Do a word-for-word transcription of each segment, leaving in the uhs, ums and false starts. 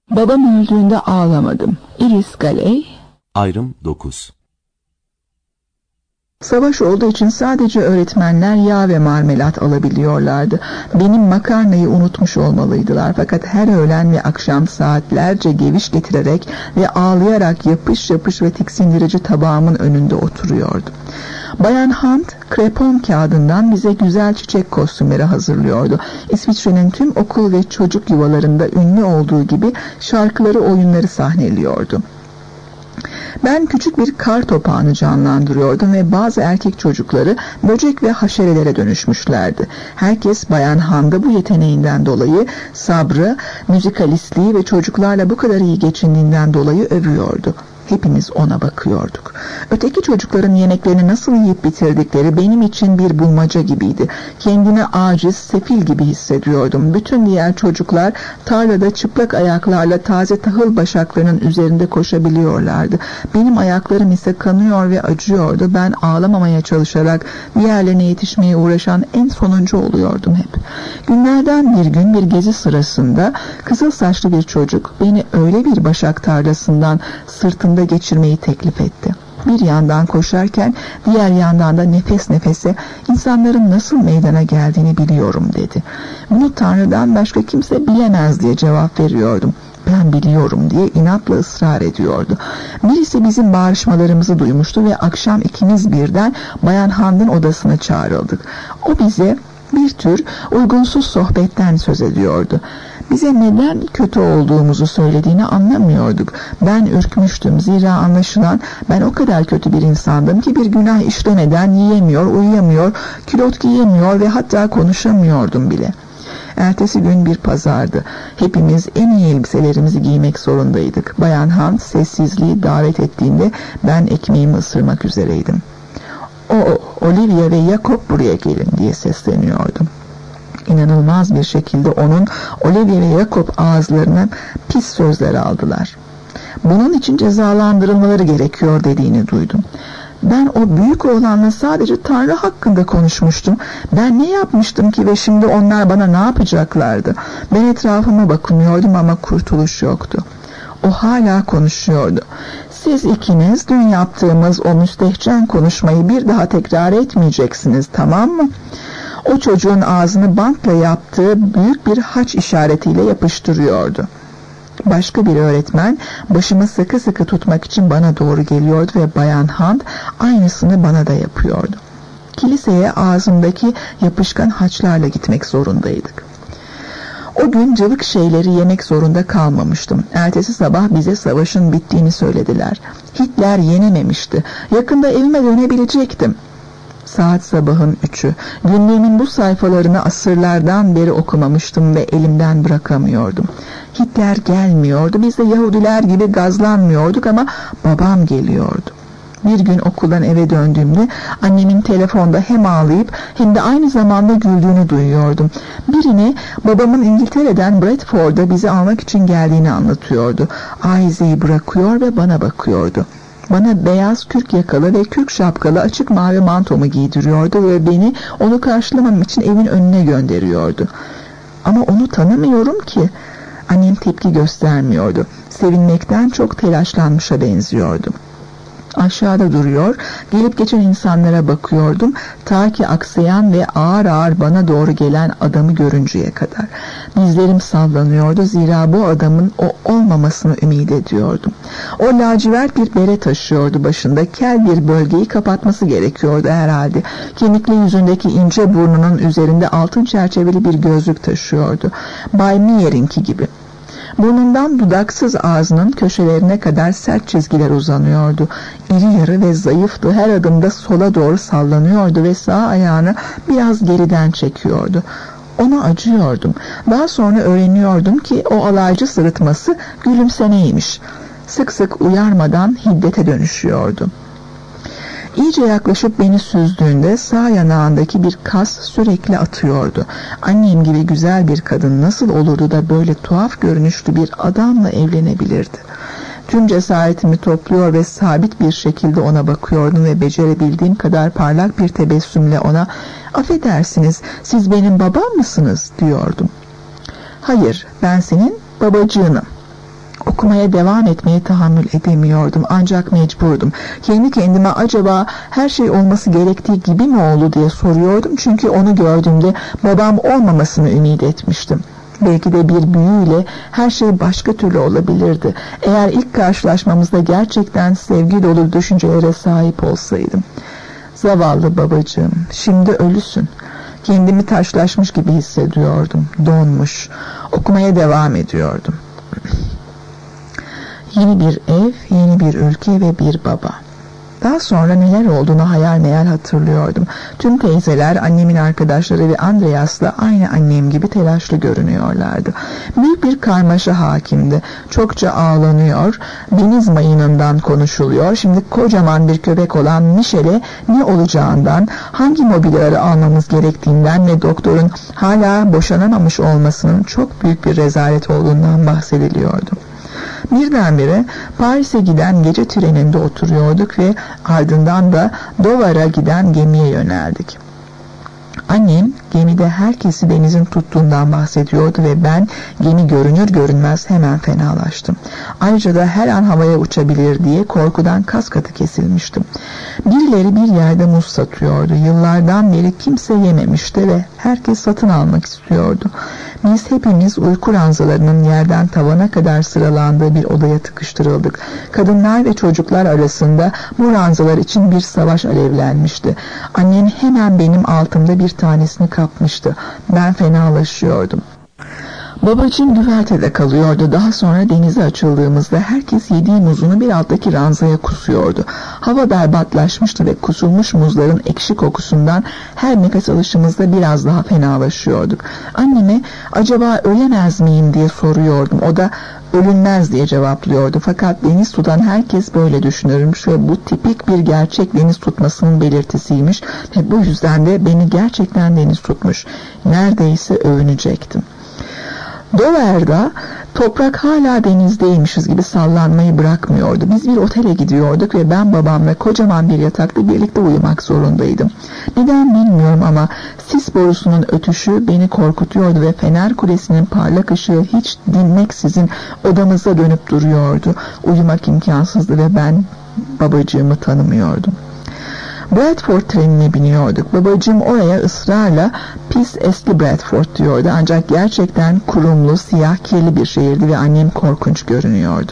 Babam öldüğünde ağlamadım. Iris Galey. Ayrım dokuz. Savaş olduğu için sadece öğretmenler yağ ve marmelat alabiliyorlardı. Benim makarnayı unutmuş olmalıydılar. Fakat her öğlen ve akşam saatlerce geviş getirerek ve ağlayarak yapış yapış ve tiksindirici tabağımın önünde oturuyordu. Bayan Hunt, krepon kağıdından bize güzel çiçek kostümleri hazırlıyordu. İsviçre'nin tüm okul ve çocuk yuvalarında ünlü olduğu gibi şarkıları, oyunları sahneliyordu. Ben küçük bir kar topağını canlandırıyordum ve bazı erkek çocukları böcek ve haşerelere dönüşmüşlerdi. Herkes Bayan Han'da bu yeteneğinden dolayı, sabrı, müzikalistliği ve çocuklarla bu kadar iyi geçindiğinden dolayı övüyordu. Hepimiz ona bakıyorduk. Öteki çocukların yemeklerini nasıl yiyip bitirdikleri benim için bir bulmaca gibiydi. Kendimi aciz, sefil gibi hissediyordum. Bütün diğer çocuklar tarlada çıplak ayaklarla taze tahıl başaklarının üzerinde koşabiliyorlardı. Benim ayaklarım ise kanıyor ve acıyordu. Ben ağlamamaya çalışarak diğerlerine yetişmeye uğraşan en sonuncu oluyordum hep. Günlerden bir gün bir gezi sırasında kızıl saçlı bir çocuk beni öyle bir başak tarlasından sırtında geçirmeyi teklif etti. Bir yandan koşarken diğer yandan da nefes nefese insanların nasıl meydana geldiğini biliyorum dedi. Bunu Tanrı'dan başka kimse bilemez diye cevap veriyordum. Ben biliyorum diye inatla ısrar ediyordu. Birisi bizim bağırışmalarımızı duymuştu ve akşam ikimiz birden Bayan Hand'ın odasına çağrıldık. O bize bir tür uygunsuz sohbetten söz ediyordu. Bize neden kötü olduğumuzu söylediğini anlamıyorduk. Ben ürkmüştüm. Zira anlaşılan ben o kadar kötü bir insandım ki bir günah işlemeden yiyemiyor, uyuyamıyor, külot giyemiyor ve hatta konuşamıyordum bile. Ertesi gün bir pazardı. Hepimiz en iyi elbiselerimizi giymek zorundaydık. Bayan Hunt sessizliği davet ettiğinde ben ekmeğimi ısırmak üzereydim. O, Olivia ve Jacob buraya gelin diye sesleniyordum. İnanılmaz bir şekilde onun Olivia ve Jacob ağızlarına pis sözler aldılar. Bunun için cezalandırılmaları gerekiyor dediğini duydum. Ben o büyük oğlanla sadece Tanrı hakkında konuşmuştum. Ben ne yapmıştım ki ve şimdi onlar bana ne yapacaklardı? Ben etrafıma bakınıyordum ama kurtuluş yoktu. O hala konuşuyordu. Siz ikiniz dün yaptığımız o müstehcen konuşmayı bir daha tekrar etmeyeceksiniz, tamam mı? O çocuğun ağzını bantla yaptığı büyük bir haç işaretiyle yapıştırıyordu. Başka bir öğretmen başımı sıkı sıkı tutmak için bana doğru geliyordu ve Bayan Hunt aynısını bana da yapıyordu. Kiliseye ağzımdaki yapışkan haçlarla gitmek zorundaydık. O gün cıvık şeyleri yemek zorunda kalmamıştım. Ertesi sabah bize savaşın bittiğini söylediler. Hitler yenememişti. Yakında evime dönebilecektim. Saat sabahın üçü. Günlüğümün bu sayfalarını asırlardan beri okumamıştım ve elimden bırakamıyordum. Hitler gelmiyordu. Biz de Yahudiler gibi gazlanmıyorduk ama babam geliyordu. Bir gün okuldan eve döndüğümde annemin telefonda hem ağlayıp hem de aynı zamanda güldüğünü duyuyordum. Birini babamın İngiltere'den Bradford'a bizi almak için geldiğini anlatıyordu. Ahize'yi bırakıyor ve bana bakıyordu. Bana beyaz kürk yakalı ve kürk şapkalı açık mavi mantomu giydiriyordu ve beni onu karşılamam için evin önüne gönderiyordu. Ama onu tanımıyorum ki. Annem tepki göstermiyordu. Sevinmekten çok telaşlanmışa benziyordu. Aşağıda duruyor, gelip geçen insanlara bakıyordum, ta ki aksayan ve ağır ağır bana doğru gelen adamı görünceye kadar. Dizlerim sallanıyordu, zira bu adamın o olmamasını ümit ediyordum. O lacivert bir bere taşıyordu başında, kel bir bölgeyi kapatması gerekiyordu herhalde. Kemikli yüzündeki ince burnunun üzerinde altın çerçeveli bir gözlük taşıyordu. Bay Meyer'inki gibi. Burnundan dudaksız ağzının köşelerine kadar sert çizgiler uzanıyordu. İri yarı ve zayıftı. Her adımda sola doğru sallanıyordu ve sağ ayağını biraz geriden çekiyordu. Ona acıyordum. Daha sonra öğreniyordum ki o alaycı sırıtması gülümsemeymiş. Sık sık uyarmadan hiddete dönüşüyordu. İyice yaklaşıp beni süzdüğünde sağ yanağındaki bir kas sürekli atıyordu. Annem gibi güzel bir kadın nasıl olurdu da böyle tuhaf görünüşlü bir adamla evlenebilirdi? Tüm cesaretimi topluyor ve sabit bir şekilde ona bakıyordum ve becerebildiğim kadar parlak bir tebessümle ona "Affedersiniz, siz benim babam mısınız?" diyordum. "Hayır, ben senin babacığınım." Okumaya devam etmeye tahammül edemiyordum. Ancak mecburdum. Kendi kendime acaba her şey olması gerektiği gibi mi oldu diye soruyordum. Çünkü onu gördüğümde babam olmamasını ümit etmiştim. Belki de bir büyüyle her şey başka türlü olabilirdi. Eğer ilk karşılaşmamızda gerçekten sevgi dolu düşüncelere sahip olsaydım. Zavallı babacığım, şimdi ölüsün. Kendimi taşlaşmış gibi hissediyordum. Donmuş. Okumaya devam ediyordum. Yeni bir ev, yeni bir ülke ve bir baba. Daha sonra neler olduğunu hayal meyal hatırlıyordum. Tüm teyzeler, annemin arkadaşları ve Andreas'la aynı annem gibi telaşlı görünüyorlardı. Büyük bir karmaşa hakimdi. Çokça ağlanıyor, deniz mayınından konuşuluyor. Şimdi kocaman bir köpek olan Michel'e ne olacağından, hangi mobilyaları almamız gerektiğinden ve doktorun hala boşanamamış olmasının çok büyük bir rezalet olduğundan bahsediliyordu. Birdenbire Paris'e giden gece treninde oturuyorduk ve ardından da Dover'a giden gemiye yöneldik. Annem gemide herkesi denizin tuttuğundan bahsediyordu ve ben gemi görünür görünmez hemen fenalaştım. Ayrıca da her an havaya uçabilir diye korkudan kas katı kesilmiştim. Birileri bir yerde muz satıyordu. Yıllardan beri kimse yememişti ve herkes satın almak istiyordu. Biz hepimiz uyku ranzalarının yerden tavana kadar sıralandığı bir odaya tıkıştırıldık. Kadınlar ve çocuklar arasında bu ranzalar için bir savaş alevlenmişti. Annem hemen benim altımda bir tanesini kapmıştı. Ben fenalaşıyordum. Babacığım güvertede kalıyordu. Daha sonra denize açıldığımızda herkes yediği muzunu bir alttaki ranzaya kusuyordu. Hava berbatlaşmıştı ve kusulmuş muzların ekşi kokusundan her nefes alışımızda biraz daha fenalaşıyorduk. Anneme acaba ölemez miyim diye soruyordum. O da ölünmez diye cevaplıyordu. Fakat deniz tutan herkes böyle düşünürmüş ve bu tipik bir gerçek deniz tutmasının belirtisiymiş ve bu yüzden de beni gerçekten deniz tutmuş. Neredeyse övünecektim. Dover'da toprak hala denizdeymişiz gibi sallanmayı bırakmıyordu. Biz bir otele gidiyorduk ve ben babamla kocaman bir yatakta birlikte uyumak zorundaydım. Neden bilmiyorum ama sis borusunun ötüşü beni korkutuyordu ve fener kulesinin parlak ışığı hiç dinmeksizin odamıza dönüp duruyordu. Uyumak imkansızdı ve ben babacığımı tanımıyordum. Bradford trenine biniyorduk. Babacığım oraya ısrarla pis eski Bradford diyordu. Ancak gerçekten kurumlu, siyah, kirli bir şehirdi ve annem korkunç görünüyordu.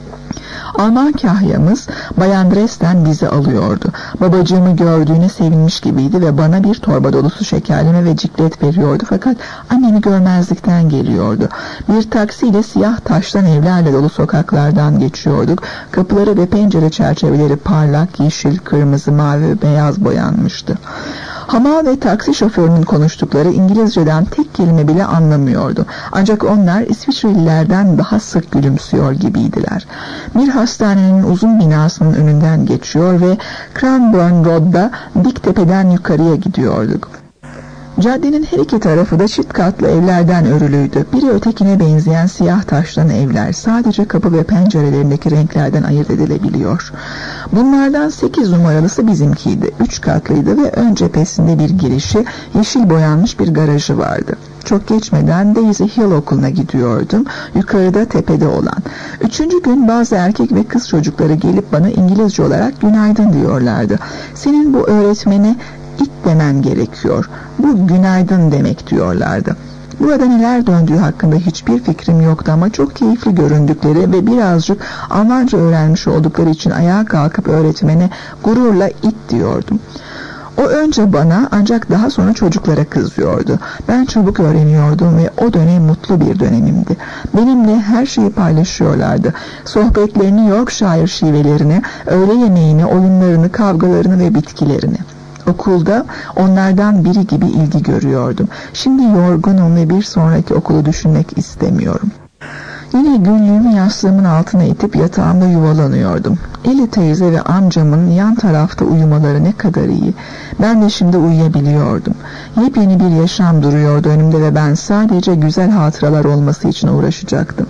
Alman kahyamız Bayan Dresden bizi alıyordu. Babacığımı gördüğüne sevinmiş gibiydi ve bana bir torba dolusu şekerleme ve ciklet veriyordu. Fakat annemi görmezlikten geliyordu. Bir taksiyle siyah taştan evlerle dolu sokaklardan geçiyorduk. Kapıları ve pencere çerçeveleri parlak, yeşil, kırmızı, mavi ve beyaz boyanmıştı. Hamal ve taksi şoförünün konuştukları İngilizceden tek kelime bile anlamıyordu. Ancak onlar İsviçrelilerden daha sık gülümsüyor gibiydiler. Bir hastanenin uzun binasının önünden geçiyor ve Cranbourne Road'da dik tepeden yukarıya gidiyorduk. Caddenin her iki tarafı da çift katlı evlerden örülüydü. Biri ötekine benzeyen siyah taştan evler. Sadece kapı ve pencerelerindeki renklerden ayırt edilebiliyor. Bunlardan sekiz numaralısı bizimkiydi. Üç katlıydı ve ön cephesinde bir girişi, yeşil boyanmış bir garajı vardı. Çok geçmeden Daisy Hill okuluna gidiyordum. Yukarıda tepede olan. Üçüncü gün bazı erkek ve kız çocukları gelip bana İngilizce olarak günaydın diyorlardı. Senin bu öğretmene it demen gerekiyor. Bu günaydın demek diyorlardı. Burada neler döndüğü hakkında hiçbir fikrim yoktu ama çok keyifli göründükleri ve birazcık Almanca öğrenmiş oldukları için ayağa kalkıp öğretmene gururla it diyordum. O önce bana ancak daha sonra çocuklara kızıyordu. Ben çabuk öğreniyordum ve o dönem mutlu bir dönemimdi. Benimle her şeyi paylaşıyorlardı. Sohbetlerini, Yorkshire şivelerini, öğle yemeğini, oyunlarını, kavgalarını ve bitkilerini. Okulda onlardan biri gibi ilgi görüyordum. Şimdi yorgunum ve bir sonraki okulu düşünmek istemiyorum. Yine günlüğümü yastığımın altına itip yatağımda yuvalanıyordum. Ellie teyze ve amcamın yan tarafta uyumaları ne kadar iyi. Ben de şimdi uyuyabiliyordum. Yepyeni bir yaşam duruyordu önümde ve ben sadece güzel hatıralar olması için uğraşacaktım.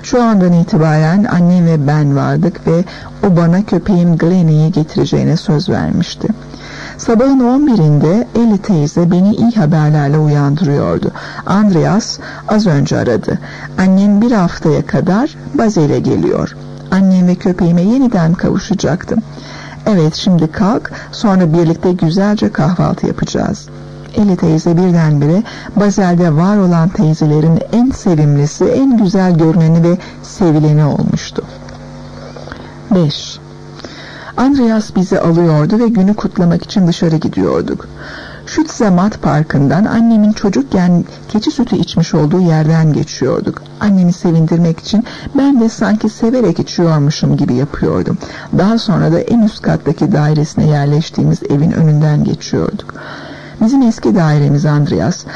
Şu andan itibaren annem ve ben vardık ve o bana köpeğim Glennie'yi getireceğine söz vermişti. Sabahın on birinde Ellie teyze beni iyi haberlerle uyandırıyordu. Andreas az önce aradı. Annem bir haftaya kadar Basel'e geliyor. Annem ve köpeğime yeniden kavuşacaktım. Evet, şimdi kalk, sonra birlikte güzelce kahvaltı yapacağız. Ellie teyze birdenbire Basel'de var olan teyzelerin en sevimlisi, en güzel görüneni ve sevileni olmuştu. beş. Andreas bizi alıyordu ve günü kutlamak için dışarı gidiyorduk. Schütze-Matt Parkı'ndan annemin çocukken keçi sütü içmiş olduğu yerden geçiyorduk. Annemi sevindirmek için ben de sanki severek içiyormuşum gibi yapıyordum. Daha sonra da en üst kattaki dairesine yerleştiğimiz evin önünden geçiyorduk. Bizim eski dairemiz Andreas.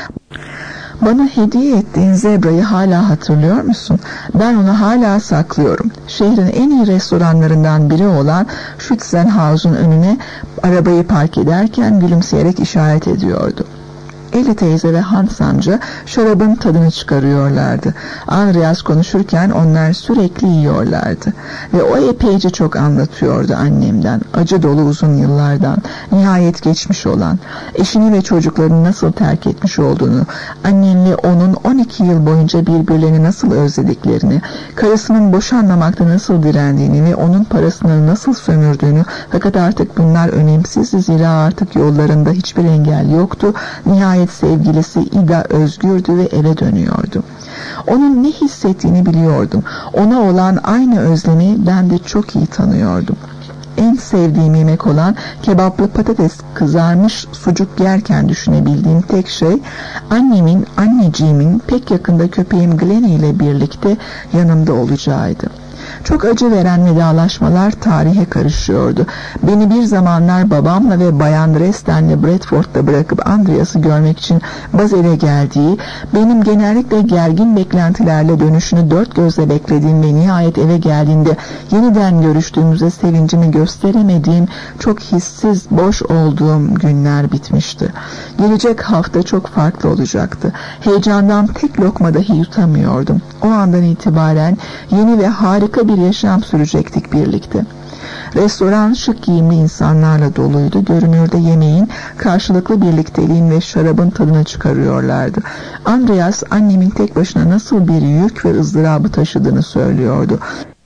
Bana hediye ettiğin zebrayı hala hatırlıyor musun? Ben onu hala saklıyorum. Şehrin en iyi restoranlarından biri olan Schützenhaus'un önüne arabayı park ederken gülümseyerek işaret ediyordu. Ellie teyze ve Hans amca şarabın tadını çıkarıyorlardı. Andreas konuşurken onlar sürekli yiyorlardı. Ve o epeyce çok anlatıyordu annemden, acı dolu uzun yıllardan, nihayet geçmiş olan, eşini ve çocuklarını nasıl terk etmiş olduğunu, annemle onun on iki yıl boyunca birbirlerini nasıl özlediklerini, karısının boşanmamakta nasıl direndiğini ve onun parasını nasıl sömürdüğünü, fakat artık bunlar önemsizdi, zira artık yollarında hiçbir engel yoktu. Nihayet sevgilisi Ida özgürdü ve eve dönüyordu. Onun ne hissettiğini biliyordum. Ona olan aynı özlemi ben de çok iyi tanıyordum. En sevdiğim yemek olan kebaplı patates kızarmış sucuk yerken düşünebildiğim tek şey annemin, anneciğimin pek yakında köpeğim Glennie ile birlikte yanımda olacağıydı. Çok acı veren vedalaşmalar tarihe karışıyordu. Beni bir zamanlar babamla ve Bayan Dresden'le Bradford'da bırakıp Andreas'ı görmek için Basel'e geldiği, benim genellikle gergin beklentilerle dönüşünü dört gözle beklediğim ve nihayet eve geldiğinde yeniden görüştüğümüzde sevincimi gösteremediğim, çok hissiz, boş olduğum günler bitmişti. Gelecek hafta çok farklı olacaktı. Heyecandan tek lokma dahi yutamıyordum. O andan itibaren yeni ve harika bir yaşam sürecektik birlikte. Restoran şık giyimli insanlarla doluydu. Görünürde yemeğin, karşılıklı birlikteliğin ve şarabın tadını çıkarıyorlardı. Andreas annemin tek başına nasıl bir yük ve ızdırabı taşıdığını söylüyordu.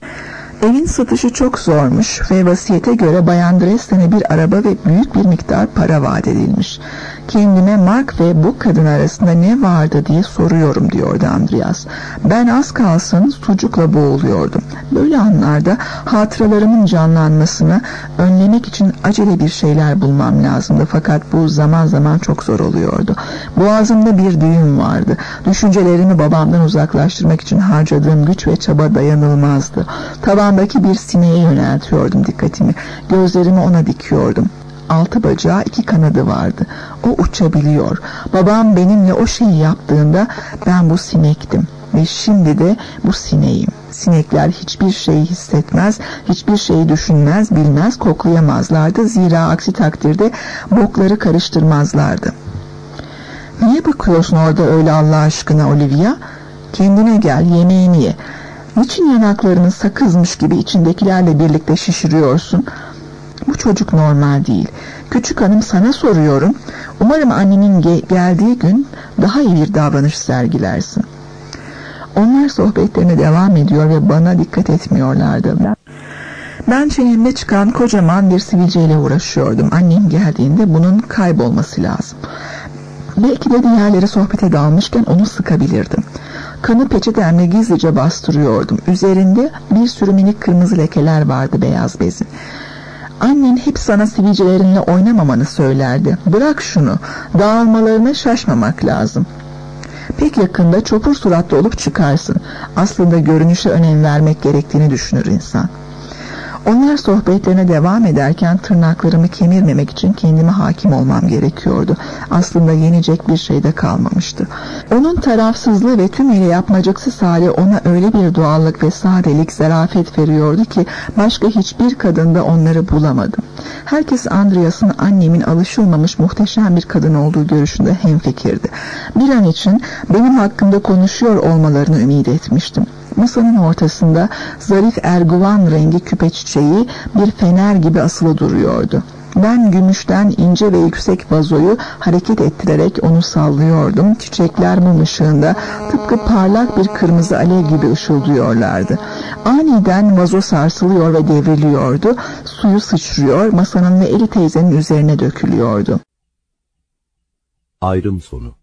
Evin satışı çok zormuş ve vasiyete göre Bayan Dresden'e bir araba ve büyük bir miktar para vaat edilmiş. Kendime Mark ve bu kadın arasında ne vardı diye soruyorum, diyordu Andreas. Ben az kalsın sucukla boğuluyordum. Böyle anlarda hatıralarımın canlanmasını önlemek için acele bir şeyler bulmam lazımdı, fakat bu zaman zaman çok zor oluyordu. Boğazımda bir düğüm vardı. Düşüncelerimi babamdan uzaklaştırmak için harcadığım güç ve çaba dayanılmazdı. Tavandaki bir sineğe yöneltiyordum dikkatimi. Gözlerimi ona dikiyordum. Altı bacağı, iki kanadı vardı. O uçabiliyor. Babam benimle o şeyi yaptığında ben bu sinektim ve şimdi de bu sineğim. Sinekler hiçbir şeyi hissetmez, hiçbir şeyi düşünmez, bilmez, koklayamazlardı. Zira aksi takdirde bokları karıştırmazlardı. Niye bakıyorsun orada öyle Allah aşkına Olivia? Kendine gel, yemeğini ye. Niçin yanaklarını sakızmış gibi içindekilerle birlikte şişiriyorsun? Bu çocuk normal değil. Küçük hanım, sana soruyorum. Umarım annenin ge- geldiği gün daha iyi bir davranış sergilersin. Onlar sohbetlerine devam ediyor ve bana dikkat etmiyorlardı. Ben çenemde çıkan kocaman bir sivilceyle uğraşıyordum. Annem geldiğinde bunun kaybolması lazım. Belki de diğerleri sohbete dalmışken onu sıkabilirdim. Kanı peçetemle gizlice bastırıyordum. Üzerinde bir sürü minik kırmızı lekeler vardı beyaz bezin. Annen hep sana sivilcelerinle oynamamanı söylerdi. Bırak şunu, dağılmalarına şaşmamak lazım. Pek yakında çopur suratlı olup çıkarsın. Aslında görünüşe önem vermek gerektiğini düşünür insan. Onlar sohbetlerine devam ederken tırnaklarımı kemirmemek için kendime hakim olmam gerekiyordu. Aslında yenecek bir şey de kalmamıştı. Onun tarafsızlığı ve tümüyle yapmacıksız hali ona öyle bir doğallık ve sadelik, zarafet veriyordu ki başka hiçbir kadında onları bulamadım. Herkes Andreas'ın annemin alışılmamış muhteşem bir kadın olduğu görüşünde hemfikirdi. Bir an için benim hakkımda konuşuyor olmalarını ümit etmiştim. Masanın ortasında zarif erguvan rengi küpe çiçeği bir fener gibi asılı duruyordu. Ben gümüşten ince ve yüksek vazoyu hareket ettirerek onu sallıyordum. Çiçekler mum ışığında tıpkı parlak bir kırmızı alev gibi ışıldıyorlardı. Aniden vazo sarsılıyor ve devriliyordu. Suyu sıçrıyor, masanın ve Eli teyzenin üzerine dökülüyordu. Ayrım sonu.